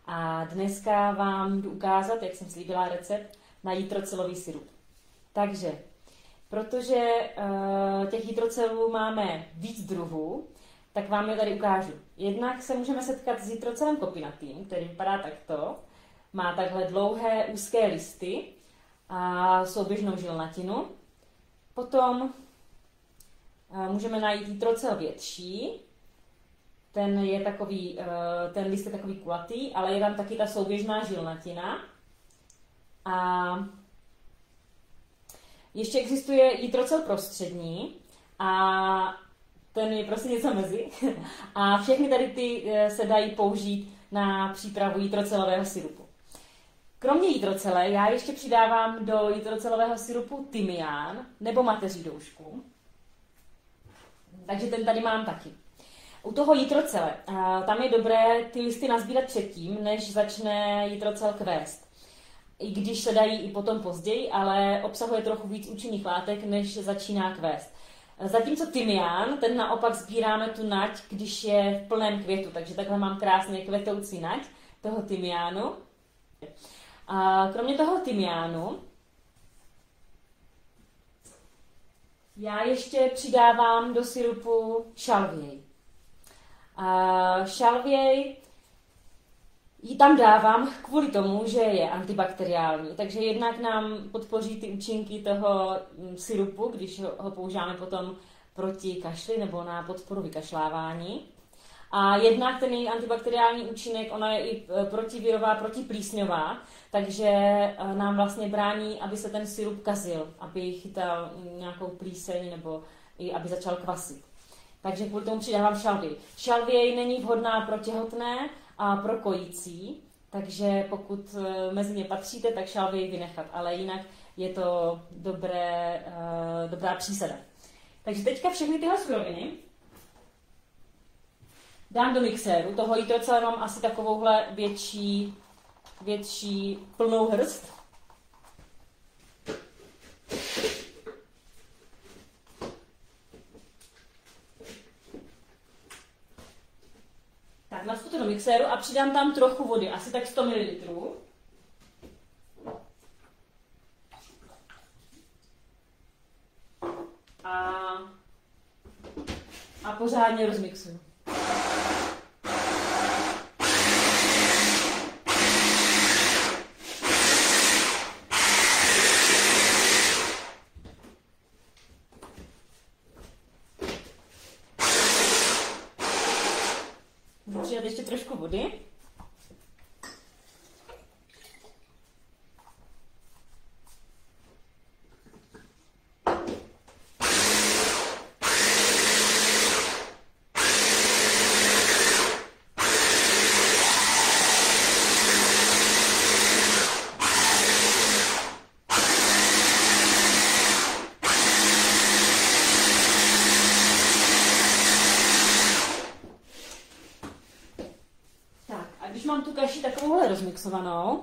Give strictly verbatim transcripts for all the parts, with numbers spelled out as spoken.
A dneska vám jdu ukázat, jak jsem slíbila, recept na jitrocelový sirup. Takže, protože uh, těch jitrocelů máme víc druhů, tak vám je tady ukážu. Jednak se můžeme setkat s jitrocelem kopinatým, který vypadá takto. Má takhle dlouhé, úzké listy a souběžnou žilnatinu. Potom uh, můžeme najít jitrocel větší. Ten je takový, uh, ten list je takový kulatý, ale je tam taky ta souběžná žilnatina. A ještě existuje jitrocel prostřední a ten je prostě něco mezi. A všechny tady ty se dají použít na přípravu jitrocelového sirupu. Kromě jitrocele já ještě přidávám do jitrocelového sirupu tymián nebo mateří doušku. Takže ten tady mám taky. U toho jitrocele, tam je dobré ty listy nazbírat předtím, než začne jitrocel kvést. I když se dají i potom později, ale obsahuje trochu víc účinných látek, než začíná kvést. Zatímco tymián, ten naopak sbíráme tu nať, když je v plném květu, takže takhle mám krásně kvetoucí nať toho tymiánu. A kromě toho tymiánu já ještě přidávám do sirupu šalvěj. A šalvěj ji tam dávám kvůli tomu, že je antibakteriální, takže jednak nám podpoří ty účinky toho sirupu, když ho používáme potom proti kašli nebo na podporu vykašlávání. A jednak ten její antibakteriální účinek, ona je i protivirová, protiplísňová, takže nám vlastně brání, aby se ten sirup kazil, aby chytal nějakou plíseň nebo i aby začal kvasit. Takže kvůli tomu přidávám šalvěj. Šalvěj není vhodná pro těhotné a pro kojící, takže pokud mezi ně patříte, tak šalvěj vynechat, ale jinak je to dobré, uh, dobrá přísada. Takže teďka všechny tyhle suroviny dám do mixéru, toho jitrocele mám asi takovouhle větší, větší plnou hrst. Tak, naspu to do mixéru a přidám tam trochu vody, asi tak sto mililitrů. A, a pořádně rozmixuju. Přidat ještě trošku vody. Když mám tu kaši takovouhle rozmixovanou,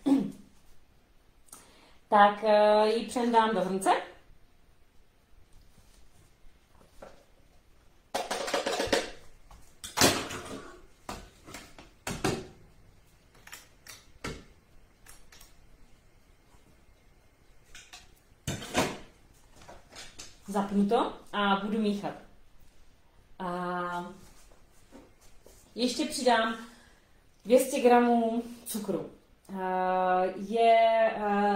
tak ji přendám do hrnce. Zapnu to a budu míchat. A ještě přidám dvě stě gramů cukru. Je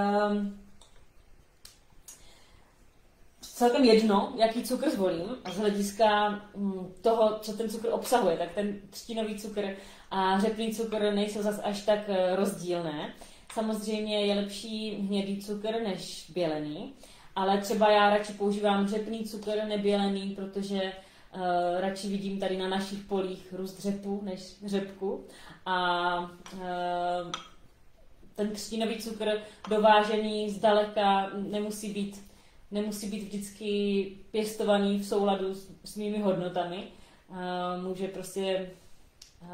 celkem jedno, jaký cukr zvolím, z hlediska toho, co ten cukr obsahuje. Tak ten třtinový cukr a řepný cukr nejsou zas až tak rozdílné. Samozřejmě je lepší hnědý cukr než bělený, ale třeba já radši používám řepný cukr nebělený, protože Uh, radši vidím tady na našich polích růst řepu než řepku. A uh, ten třtinový cukr dovážený zdaleka nemusí být, nemusí být vždycky pěstovaný v souladu s, s mými hodnotami. Uh, může prostě uh,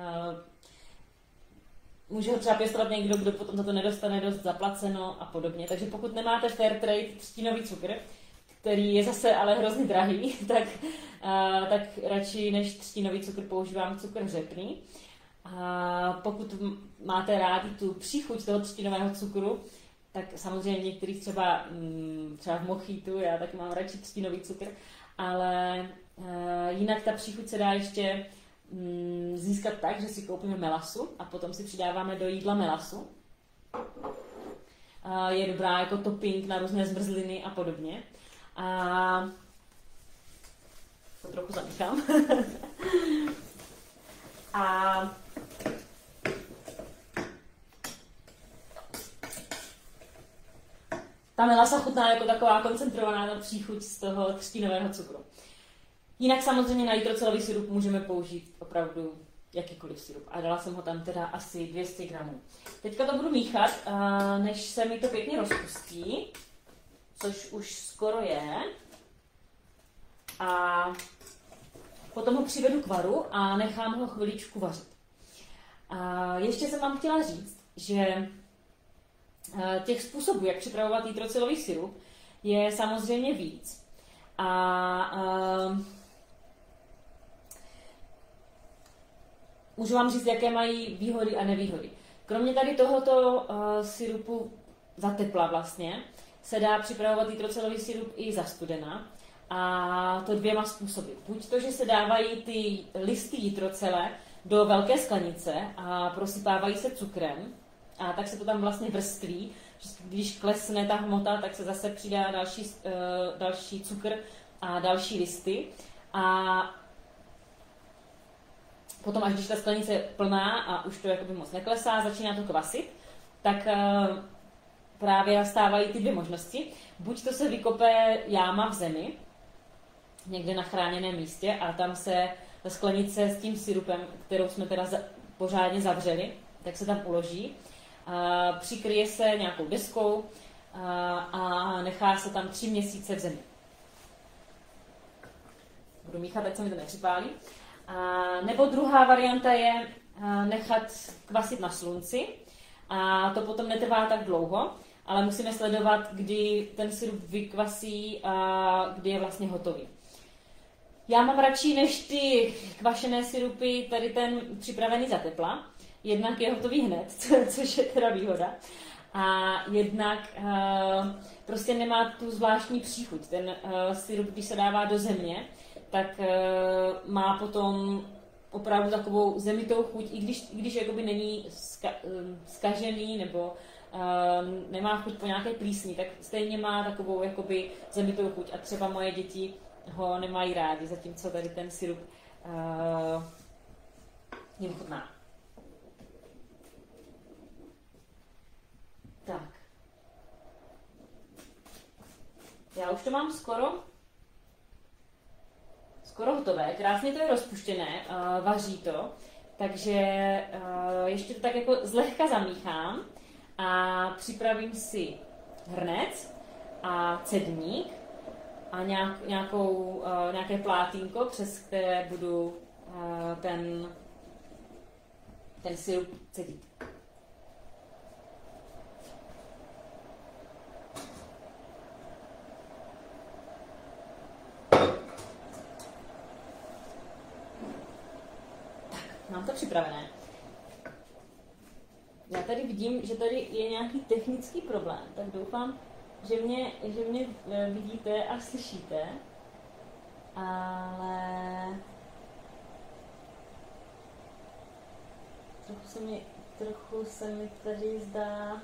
může ho třeba pěstovat někdo, kdo potom za to nedostane dost zaplaceno a podobně. Takže pokud nemáte fair trade třtinový cukr, který je zase ale hrozně drahý, tak, uh, tak radši než třtinový cukr používám cukr řepný. A pokud máte rádi tu příchuť toho třtinového cukru, tak samozřejmě některých třeba, třeba v mochitu, já taky mám radši třtinový cukr, ale jinak ta příchuť se dá ještě získat tak, že si koupíme melasu a potom si přidáváme do jídla melasu. Je dobrá jako topping na různé zmrzliny a podobně. A to trochu zamíchám. A ta melasa chutná jako taková koncentrovaná příchuť z toho třtinového cukru. Jinak samozřejmě na nitrocelový sirup můžeme použít opravdu jakýkoliv sirup. A dala jsem ho tam teda asi dvě stě gramů. Teďka to budu míchat, než se mi to pěkně rozpustí, což už skoro je. A potom ho přivedu k varu a nechám ho chviličku vařit. A ještě jsem vám chtěla říct, že těch způsobů, jak připravovat nitrocelový sirup, je samozřejmě víc. A uh, můžu vám říct, jaké mají výhody a nevýhody. Kromě tady tohoto uh, sirupu za tepla vlastně, se dá připravovat nitrocelový sirup i za studena. A to dvěma způsoby. Buď to, že se dávají ty listy nitrocele do velké sklenice a prosypávají se cukrem, a tak se to tam vlastně vrství. Když klesne ta hmota, tak se zase přidá další, uh, další cukr a další listy. A potom, až když ta sklenice je plná a už to jakoby moc neklesá, začíná to kvasit, tak uh, právě nastávají ty dvě možnosti. Buď to se vykope jáma v zemi, někde na chráněném místě, a tam se ta sklenice s tím sirupem, kterou jsme teda za, pořádně zavřeli, tak se tam uloží. A přikryje se nějakou deskou a, a nechá se tam tři měsíce v zemi. Budu míchat, ať se mi to nepřipálí. A, nebo druhá varianta je nechat kvasit na slunci. A to potom netrvá tak dlouho, ale musíme sledovat, kdy ten sirup vykvasí a kdy je vlastně hotový. Já mám radši než ty kvašené sirupy tady ten připravený za tepla. Jednak je hotový hned, což je teda výhoda. A jednak uh, prostě nemá tu zvláštní příchuť. Ten uh, sirup, když se dává do země, tak uh, má potom opravdu takovou zemitou chuť, i když, i když jakoby není ska, um, skažený nebo um, nemá chuť po nějaké plísni, tak stejně má takovou jakoby zemitou chuť. A třeba moje děti ho nemají rádi, zatímco tady ten sirup uh, jim chutná. Tak. Já už to mám skoro skoro hotové. Krásně to je rozpuštěné, uh, vaří to. Takže uh, ještě to tak jako zlehka zamíchám a připravím si hrnec a cedník a nějak, nějakou, uh, nějaké plátínko, přes které budu uh, ten, ten sirup cedit. Mám to připravené. Já tady vidím, že tady je nějaký technický problém, tak doufám, že mě, že mě vidíte a slyšíte, ale trochu se mi, trochu se mi tady zdá...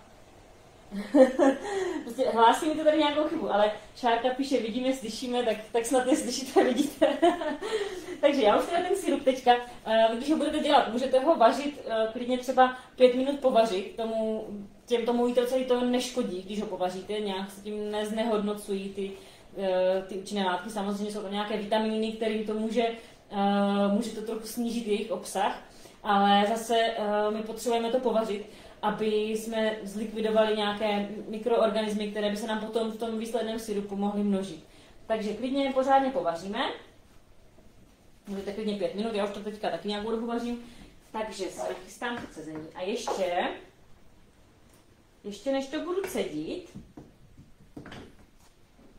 prostě hlásí mi to tady nějakou chybu, ale Šárka píše, vidíme, slyšíme, tak, tak snad je slyšíte a vidíte. Takže já už teda ten sirup teďka, když ho budete dělat, můžete ho vařit, klidně třeba pět minut povařit, tomu, těm tomu nitrocelovi to neškodí, když ho povaříte, nějak se tím neznehodnocují ty, ty účinné látky, samozřejmě jsou to nějaké vitamíny, kterým to může, může to trochu snížit jejich obsah, ale zase my potřebujeme to povařit, aby jsme zlikvidovali nějaké mikroorganismy, které by se nám potom v tom výsledném sirupu mohly množit. Takže klidně pořádně povaříme. Můžete klidně pět minut, já už to teďka taky nějakou dobu vařím. Takže se chystám k cezení. A ještě, ještě než to budu cedit,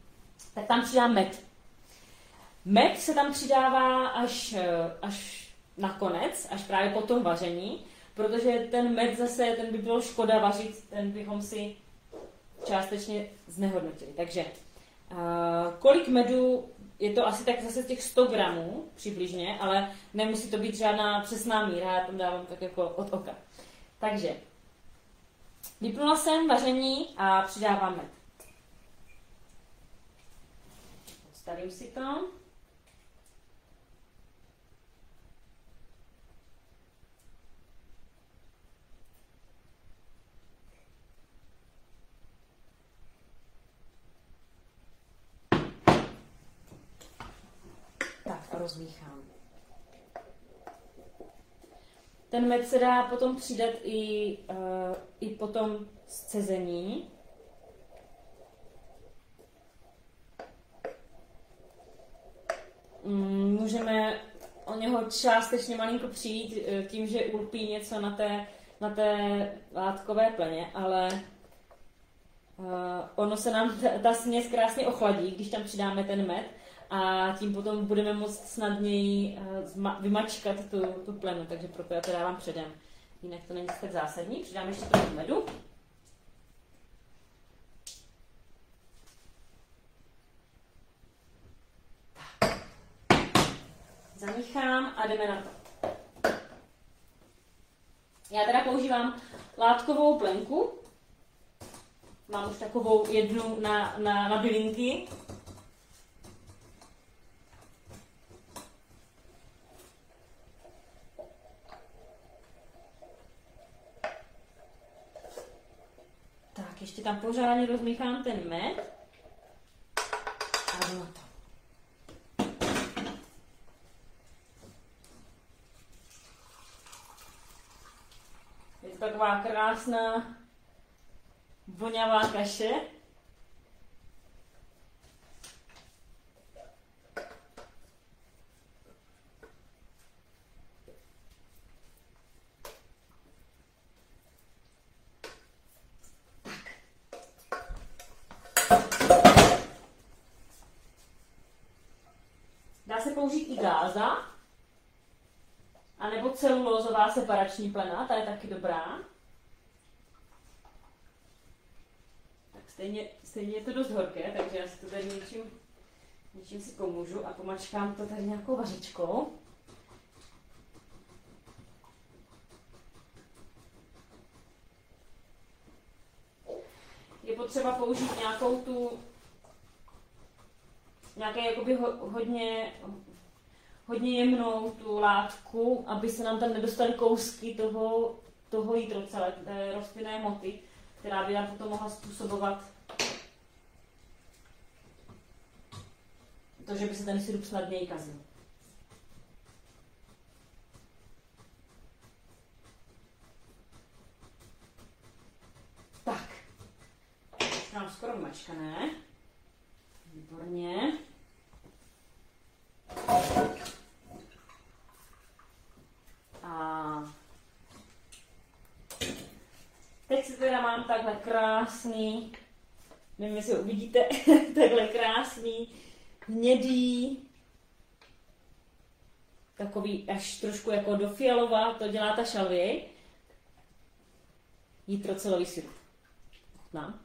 tak tam přidám med. Med se tam přidává až, až nakonec, až právě po tom vaření, protože ten med zase, ten by bylo škoda vařit, ten bychom si částečně znehodnotili. Takže uh, kolik medu, je to asi tak zase těch sto gramů přibližně, ale nemusí to být žádná přesná míra, já tam dávám tak jako od oka. Takže vypnula jsem vaření a přidávám med. Odstavím si to. Tak a rozmíchám. Ten med se dá potom přidat i, uh, i potom scezení. Mm, můžeme o něho částečně malinko přijít tím, že ulpí něco na té, na té látkové pleně, ale uh, ono se nám ta, ta směs krásně ochladí, když tam přidáme ten med, a tím potom budeme moct snadněji uh, vymačkat tu, tu plenu, takže proto já to dávám předem. Jinak to není tak zásadní. Přidám ještě trochu medu. Tak. Zamíchám a jdeme na to. Já teda používám látkovou plenku. Mám už takovou jednu na, na, na bylinky. Tak, ještě tam pořádně rozmíchám ten med. A jdu na to. Je to taková krásná voňavá kaše. Dá se použít i gáza, anebo celulózová separační plena, ta je taky dobrá. Tak stejně, stejně je to dost horké, takže já si to tady něčím, něčím si pomůžu a pomačkám to tady nějakou vařičkou. Je potřeba použít nějakou tu nějaké jakoby ho, hodně, hodně jemnou tu látku, aby se nám tam nedostaly kousky toho, toho jídla, celé té rostlinné hmoty, která by nám potom mohla způsobovat to, že by se ten sirup snadněji kazil. Tak, už mám skoro mačkané. Výborně. A teď si teda mám takhle krásný, nevím, jestli ho uvidíte, takhle krásný, hnědý, takový až trošku jako do fialová, to dělá ta šalvěj, jitrocelový sirup. Chutnám.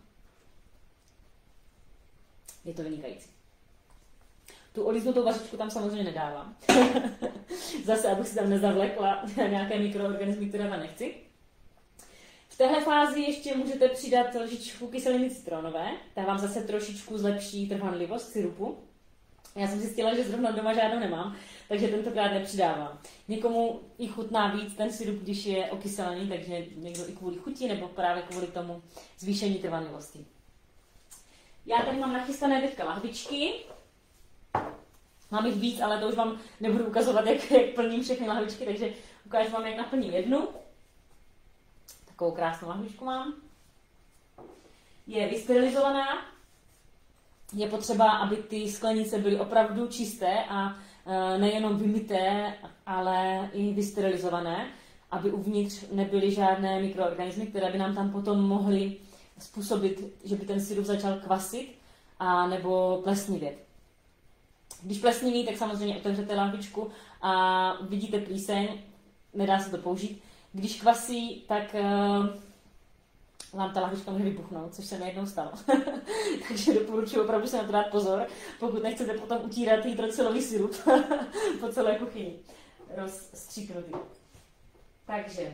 Je to vynikající. Tu olíznutou vařičku tam samozřejmě nedávám. Zase, abych si tam nezavlekla nějaké mikroorganismy, které tam nechci. V téhle fázi ještě můžete přidat lžičku kyseliny citronové. Ta vám zase trošičku zlepší trvanlivost sirupu. Já jsem zjistila, že zrovna doma žádnou nemám, takže tentokrát nepřidávám. Někomu i chutná víc ten sirup, když je okyselený, takže někdo i kvůli chuti nebo právě kvůli tomu zvýšení trvanlivosti. Já tady mám nachystané teďka lahvičky. Mám jich víc, ale to už vám nebudu ukazovat, jak, jak plním všechny lahvičky, takže ukážu vám, jak naplním jednu. Takovou krásnou lahvičku mám. Je vysterilizovaná. Je potřeba, aby ty sklenice byly opravdu čisté a e, nejenom vymyté, ale i vysterilizované, aby uvnitř nebyly žádné mikroorganismy, které by nám tam potom mohly způsobit, že by ten sirup začal kvasit a nebo plesnivět. Když plesniví, tak samozřejmě otevřete lahvičku a vidíte plíseň, nedá se to použít. Když kvasí, tak uh, vám ta lahvička může vybuchnout, což se mi jednou stalo. Takže doporučuji opravdu se na to dát pozor, pokud nechcete potom utírat hydrocylový sirup po celé kuchyni. Rozstříknutý. Takže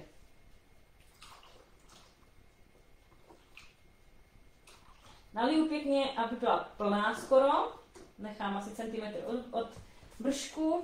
naliju pěkně, aby byla plná skoro. Nechám asi centimetr od, od bršku.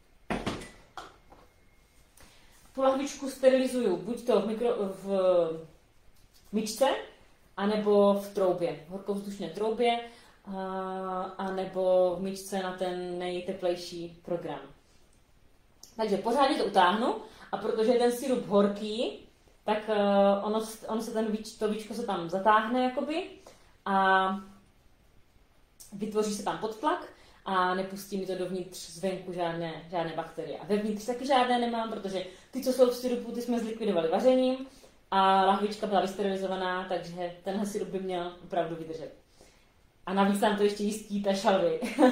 Tu lahvičku sterilizuju buď to v, mikro, v myčce, anebo v troubě, v horkovzdušné troubě, a, a nebo v myčce na ten nejteplejší program. Takže pořádně to utáhnu a protože je ten sirup horký, tak uh, ono, ono se ten víč, to víčko se tam zatáhne jakoby a vytvoří se tam podtlak a nepustí mi to dovnitř zvenku žádné, žádné bakterie. A vevnitř taky žádné nemám, protože ty, co jsou v sirupu, ty jsme zlikvidovali vařením a lahvička byla vysterilizovaná, takže tenhle sirup by měl opravdu vydržet. A navíc nám to ještě jistí ta šalvy.